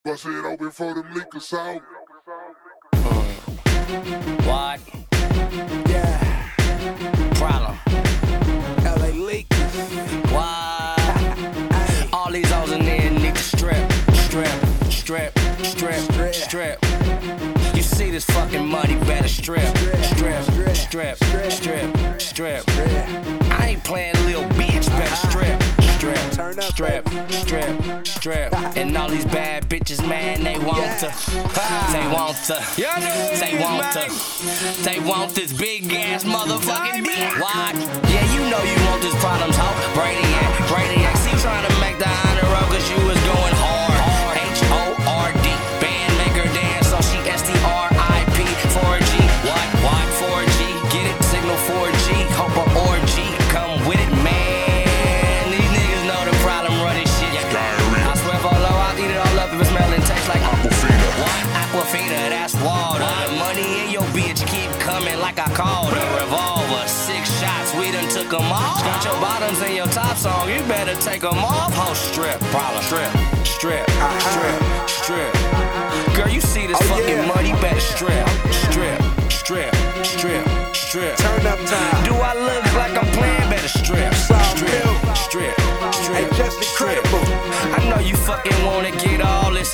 Bust it open for them liquors out. What? Yeah, Problem. LA Lakers. What? All these hoes in there need to strip. You see this fucking money, better strip. I ain't playing little bitch, better strip. Strip. And all these bad bitches, man, they want to. They want this big ass motherfucking dick. What? Yeah, you know you want this problems, ho. Brainiac. See, trying to make the honor roll, cause you was going hard. H-O-R-D. Band maker dance, so she S-T-R-I-P. 4G. What? 4G. Get it? Signal 4G. Hope a orgy. Come with it, man. These niggas know the problem running shit. I swear for low, I'll eat it all up if it smell and taste like Aquafina. What? Aquafina, that's water. The money in your bitch keep coming like I called a revolver. 6 shots, we done took them off. Got your bottoms and your tops on, you better take them off. Ho, strip, problem. Strip. Girl, you see this fucking money, better strip. Turn up time. Do I look like I'm playing? Better strip. Hey, just incredible. I know you fucking wanna get all this.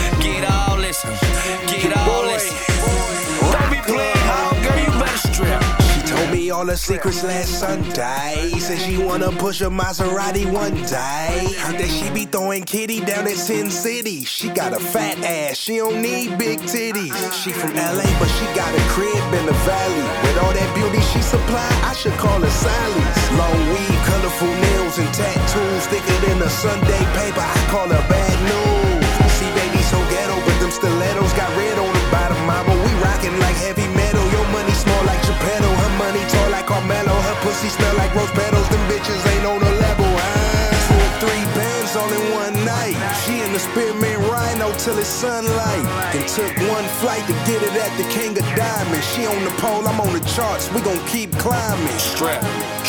Don't be playing hard, girl, you better strip. She told me all her secrets last Sunday. Said she wanna push a Maserati one day. Heard that she be throwing kitty down at Sin City. She got a fat ass, she don't need big titties. She from LA, but she got a crib in the valley. With all that beauty she supply, I should call her Sally's. Long weave, colorful nails and tattoos, thicker than a Sunday paper, I call her bad news. See, baby, so ghetto, but them stilettos got red on the bottom, mama. We rockin' like heavy metal. Your money small like Geppetto, her money tall like Carmelo. Her pussy smell like rose petals. Them bitches ain't on the level. 2 or 3 bands all in one night. She in the Spearmint Rhino till it's sunlight. Then took 1 flight to get it at the King of Diamonds. She on the pole, I'm on the charts. We gon' keep climbing. Strip.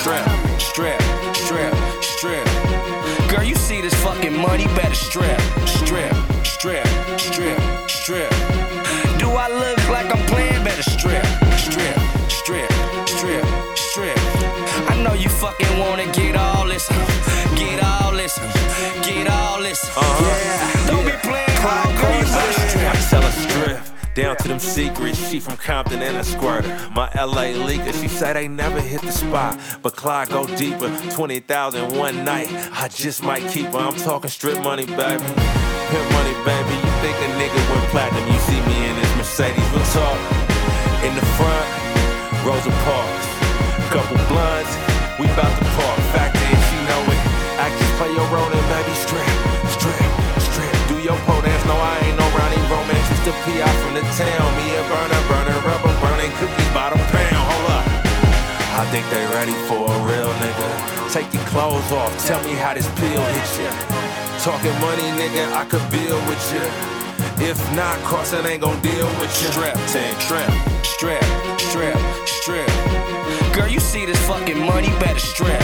Girl, you see this fucking money, better strip. Do I look like I'm playing? Better strip. I know you fucking wanna get all this. Don't be playing hard, girl, you better strip. I tell her strip. Down to them secrets, she from Compton and a squirter. My LA leaker, she said they never hit the spot, but Clyde go deeper. 20,000 one night, I just might keep her. I'm talking strip money, baby. Pimp money, baby. You think a nigga went platinum? You see me in this Mercedes. We'll talk in the front, Rosa Parks. Couple blunts, we bout to park. Fact is, she know it. Actors play your role and baby, strip. Do your pole dance, no, I ain't no Ronnie romance. Just a P.I. from the town. Me and burner, rubber burning cookies by the pound. Hold up. I think they ready for a real nigga. Take your clothes off, tell me how this pill hit ya. Talking money, nigga, I could build with ya. If not, course it ain't gon' deal with ya. Strip. Girl, you see this fucking money, better strip.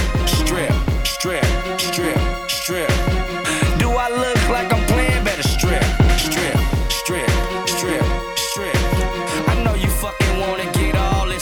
Do I look like I'm playing? Better strip. I know you fucking wanna get all this.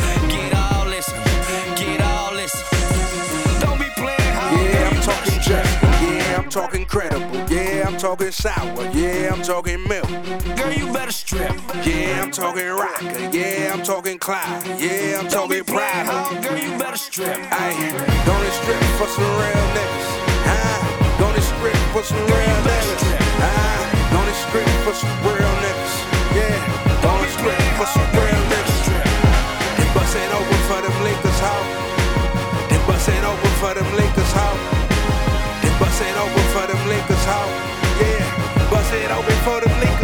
Don't be playing hard. Yeah, I'm talking Justin. Yeah, I'm talking credible. Yeah, I'm talking sour. Yeah, I'm talking milk. Girl, you better strip. Yeah, I'm talking rocker. Yeah, I'm talking Clyde. Yeah, I'm Don't be talking playing private. hard, girl, you better strip. Ayy, gonna strip for some real niggas. Gonna strip for some real niggas. Gonna strip for some real niggas. Yeah, gonna strip for some real niggas. They bust it open for them Lakers, ho. They bust it open for them Lakers, ho. They bust it open for them Lakers, ho. Yeah, bust it open for them Lakers.